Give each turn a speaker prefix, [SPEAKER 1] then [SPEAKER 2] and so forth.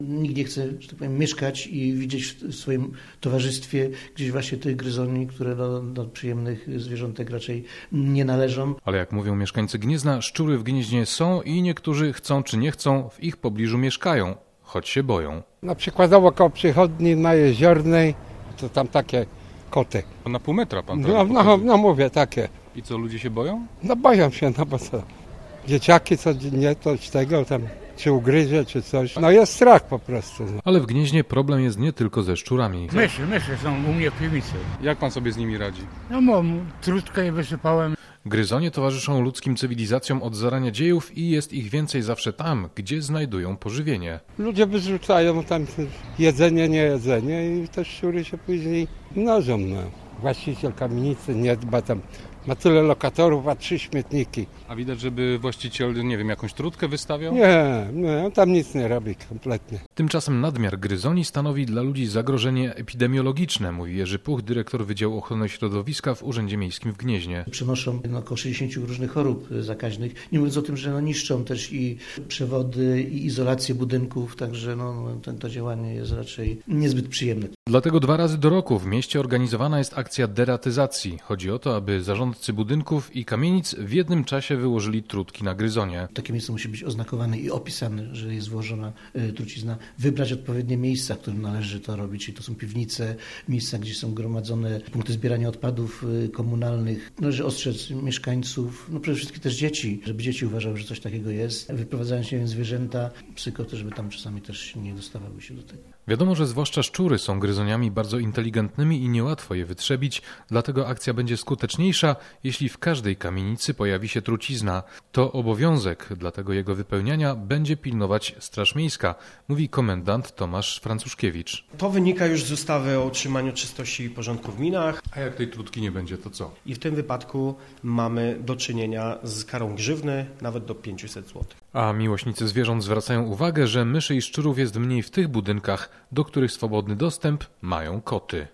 [SPEAKER 1] Nikt nie chce, że tak powiem, mieszkać i widzieć w swoim towarzystwie gdzieś właśnie tych gryzoni, które do przyjemnych zwierzątek raczej nie należą.
[SPEAKER 2] Ale jak mówią mieszkańcy Gniezna, szczury w Gnieźnie są i niektórzy chcą czy nie chcą, w ich pobliżu mieszkają, choć się boją.
[SPEAKER 3] Na przykładowo koło przychodni na Jeziornej, to tam takie koty.
[SPEAKER 2] Na pół metra pan
[SPEAKER 3] No mówię, takie.
[SPEAKER 2] I co, ludzie się boją?
[SPEAKER 3] No boją się, no bo co. Dzieciaki, co nie coś tego tam, czy ugryzie, czy coś. No jest strach po prostu. No.
[SPEAKER 2] Ale w Gnieźnie problem jest nie tylko ze szczurami.
[SPEAKER 4] Myszy są u mnie w piwnicy.
[SPEAKER 2] Jak pan sobie z nimi radzi?
[SPEAKER 4] No mam trutkę je wysypałem.
[SPEAKER 2] Gryzonie towarzyszą ludzkim cywilizacjom od zarania dziejów i jest ich więcej zawsze tam, gdzie znajdują pożywienie.
[SPEAKER 3] Ludzie wyrzucają tam jedzenie, niejedzenie i te szczury się później mnożą. No. Właściciel kamienicy nie dba tam. Ma tyle lokatorów, a 3 śmietniki.
[SPEAKER 2] A widać, żeby właściciel, nie wiem, jakąś trutkę wystawiał?
[SPEAKER 3] Nie, on tam nic nie robi kompletnie.
[SPEAKER 2] Tymczasem nadmiar gryzoni stanowi dla ludzi zagrożenie epidemiologiczne, mówi Jerzy Puch, dyrektor Wydziału Ochrony Środowiska w Urzędzie Miejskim w Gnieźnie.
[SPEAKER 1] Przenoszą około 60 różnych chorób zakaźnych. Nie mówiąc o tym, że niszczą też i przewody, i izolację budynków, także to działanie jest raczej niezbyt przyjemne.
[SPEAKER 2] Dlatego 2 razy do roku w mieście organizowana jest akcja deratyzacji. Chodzi o to, aby zarządcy budynków i kamienic w jednym czasie wyłożyli trutki na gryzonie.
[SPEAKER 1] Takie miejsce musi być oznakowane i opisane, że jest włożona trucizna. Wybrać odpowiednie miejsca, w którym należy to robić. Czyli to są piwnice, miejsca, gdzie są gromadzone punkty zbierania odpadów komunalnych. Należy ostrzec mieszkańców, przede wszystkim też dzieci, żeby dzieci uważały, że coś takiego jest. Wyprowadzają się zwierzęta, psy, koty, żeby tam czasami też nie dostawały się do tego.
[SPEAKER 2] Wiadomo, że zwłaszcza szczury są gryzoniami bardzo inteligentnymi i niełatwo je wytrzebić, dlatego akcja będzie skuteczniejsza, jeśli w każdej kamienicy pojawi się trucizna. To obowiązek, dlatego jego wypełniania będzie pilnować Straż Miejska, mówi komendant Tomasz Franciszkiewicz.
[SPEAKER 5] To wynika już z ustawy o utrzymaniu czystości i porządku w gminach.
[SPEAKER 2] A jak tej trutki nie będzie, to co?
[SPEAKER 5] I w tym wypadku mamy do czynienia z karą grzywny nawet do 500 zł.
[SPEAKER 2] A miłośnicy zwierząt zwracają uwagę, że myszy i szczurów jest mniej w tych budynkach, do których swobodny dostęp mają koty.